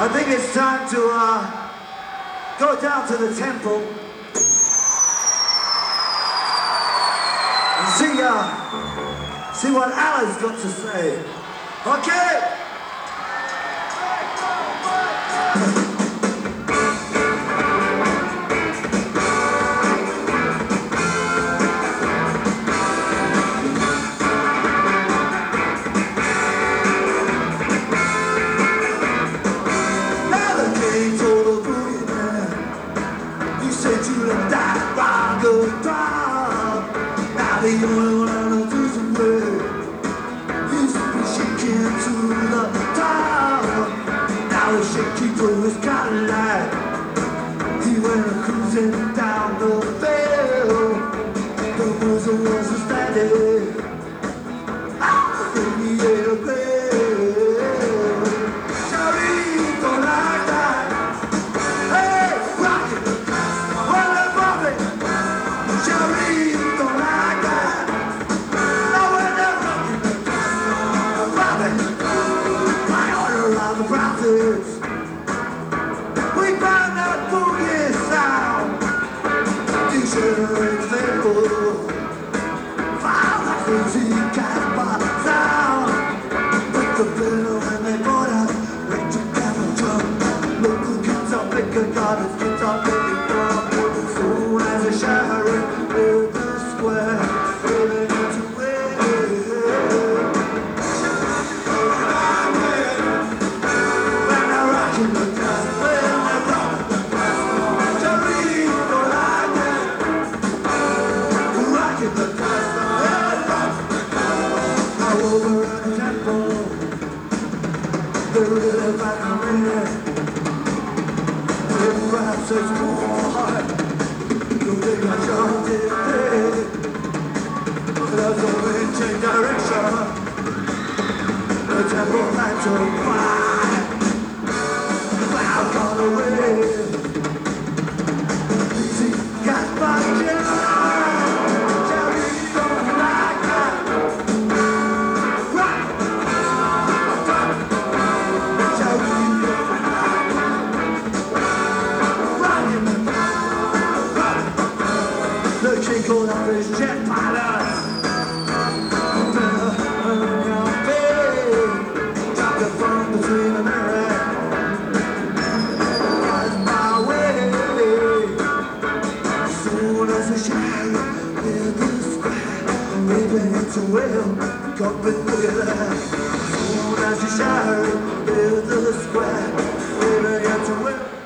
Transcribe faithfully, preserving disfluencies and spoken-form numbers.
I think it's time to uh, go down to the temple and see, uh, see what Allah's got to say. Okay? Now the only one I know is the way. Used to be shaking to the top. Now the shakekeeper is got a light. He went cruising down the field. The muzzle was steady. Ah, baby, yeah, baby. Charlie, don't like that. Hey, rock it. Well, I'm bumping. Charlie, don't like that. No, we're not rocking the bumping. My order of the prophets. We found that boogie sound. You should have heard the people. Found that crazy cat by sound. Put the bill when they bought out. Went to down drum. Local kids are picking gardens, kids are picking drum. Soon as a shower in the square, living into it. When I rock in the dust, when I rock the dust, Charlie, don't like that. Rock in the dust, when I rock the dust. I over at the temple, they really like a minute. Everybody says, boy, you think I jumped in bed. There's a wind change direction. The temple lights are wide. Cloud gone away. Easy got my job. Charlie, don't like that. Right. Charlie, don't like that. Rockin' the The king called up his jet pilot. Dropped the phone between the mirror. Was my way. Soon as the shadow hit the square, maybe it's a whale. Got me looking at that. Soon as the shadow hit the square, maybe it's a whale.